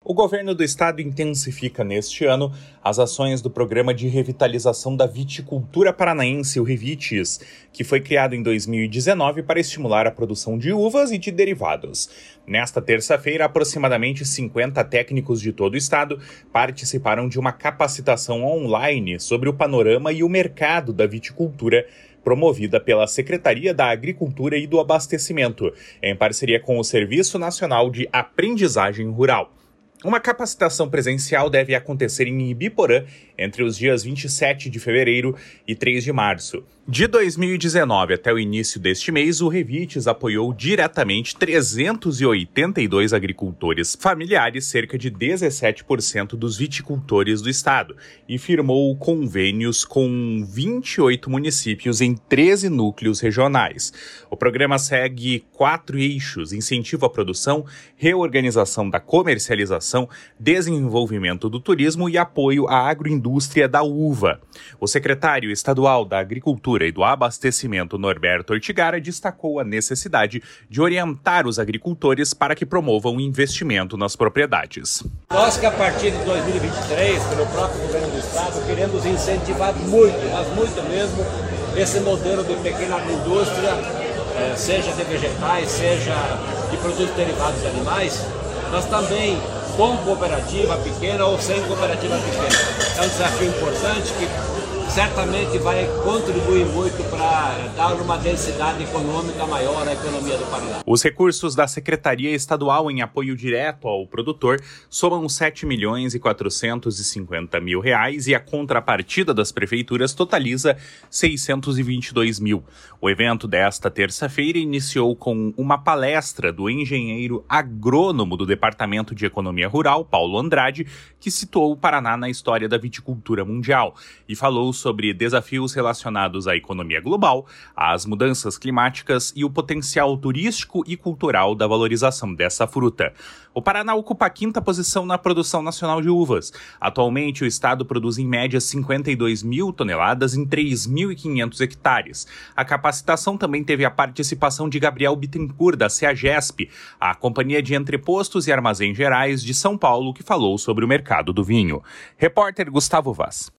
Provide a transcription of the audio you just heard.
O governo do estado intensifica neste ano as ações do Programa de Revitalização da Viticultura Paranaense, o REVITES, que foi criado em 2019 para estimular a produção de uvas e de derivados. Nesta terça-feira, aproximadamente 50 técnicos de todo o estado participaram de uma capacitação online sobre o panorama e o mercado da viticultura, promovida pela Secretaria da Agricultura e do Abastecimento, em parceria com o Serviço Nacional de Aprendizagem Rural. Uma capacitação presencial deve acontecer em Ibiporã entre os dias 27 de fevereiro e 3 de março. De 2019 até o início deste mês, o REVITES apoiou diretamente 382 agricultores familiares, cerca de 17% dos viticultores do estado, e firmou convênios com 28 municípios em 13 núcleos regionais. O programa segue 4 eixos: incentivo à produção, reorganização da comercialização, desenvolvimento do turismo e apoio à agroindústria da uva. O secretário estadual da Agricultura e do Abastecimento, Norberto Ortigara, destacou a necessidade de orientar os agricultores para que promovam o investimento nas propriedades. Nós que a partir de 2023, pelo próprio governo do estado, queremos incentivar muito, mas muito mesmo, esse modelo de pequena agroindústria, seja de vegetais, seja de produtos derivados de animais. Nós também, com cooperativa pequena ou sem cooperativa pequena. É um desafio importante que certamente vai contribuir muito para dar uma densidade econômica maior à economia do Paraná. Os recursos da Secretaria Estadual em apoio direto ao produtor somam R$ 7.450.000 e a contrapartida das prefeituras totaliza R$ 622.000. O evento desta terça-feira iniciou com uma palestra do engenheiro agrônomo do Departamento de Economia Rural, Paulo Andrade, que situou o Paraná na história da viticultura mundial e falou sobre desafios relacionados à economia global, às mudanças climáticas e o potencial turístico e cultural da valorização dessa fruta. O Paraná ocupa a 5ª posição na produção nacional de uvas. Atualmente, o estado produz em média 52 mil toneladas em 3.500 hectares. A capacitação também teve a participação de Gabriel Bittencourt, da CEAGESP, a Companhia de Entrepostos e Armazéns Gerais de São Paulo, que falou sobre o mercado do vinho. Repórter Gustavo Vaz.